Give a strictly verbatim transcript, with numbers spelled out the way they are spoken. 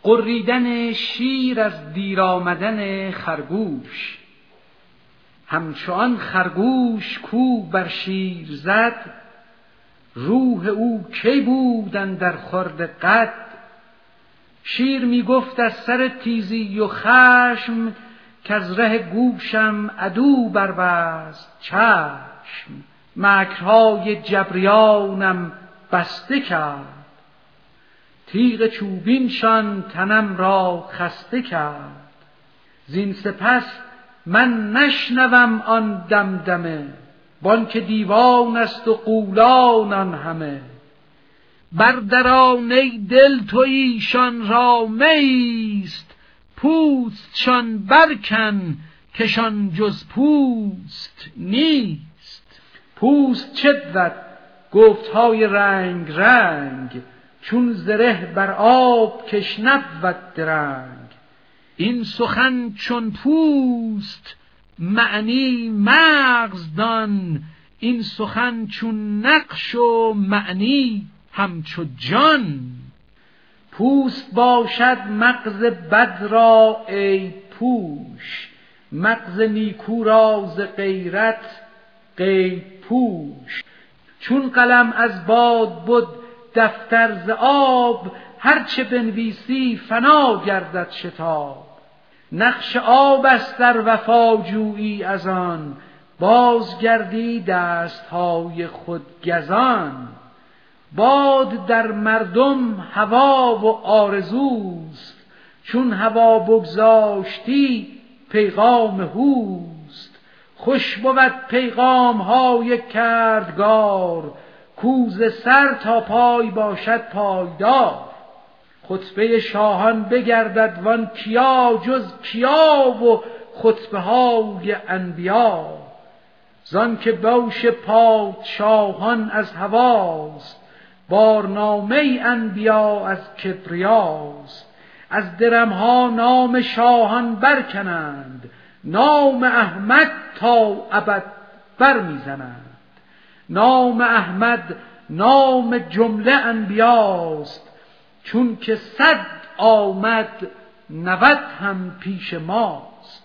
غریدن شیر از دیر آمدن خرگوش. همچون خرگوش کو بر شیر زد، روح او کی بود اندر خورد قد. شیر می گفت از سر تیزی و خشم، کز ره گوشم عدو بربست چشم. مکرهای جبریانم بسته کرد، تیغ چوبینشان تنم را خسته کرد. زین سپس من نشنوم آن دمدمه، بانک دیوان است و غولانان همه. بردران ای دل تو ایشان را میست، پوستشان برکن کشان جز پوست نیست. پوست چه بود؟ گفتهای رنگ رنگ، چون زره بر آب کش نبود درنگ. این سخن چون پوست معنی مغز دان، این سخن چون نقش و معنی همچو جان. پوست باشد مغز بد را ای پوش، مغز نیکو را ز غیرت غیب پوش. چون قلم از باد بد دفتر ز آب، هرچه بنویسی فنا گردد شتاب. نقش آب است در وفاجویی از آن، باز گردی دستهای خود گزان. باد در مردم هوا و آرزوست، چون هوا بگذاشتی پیغام هوست. خوش بود پیغام های کردگار، کو ز سر تا پای باشد پایدار. خطبه شاهان بگردد وان کیا جز کیا، و خطبه های انبیا. زان که بوش پادشاهان از هواست، بارنامه انبیا از کبریاست. از درمها نام شاهان برکنند، نام احمد تا ابد بر میزنند. نام احمد نام جمله انبیاست، چون که صد آمد نود هم پیش ما.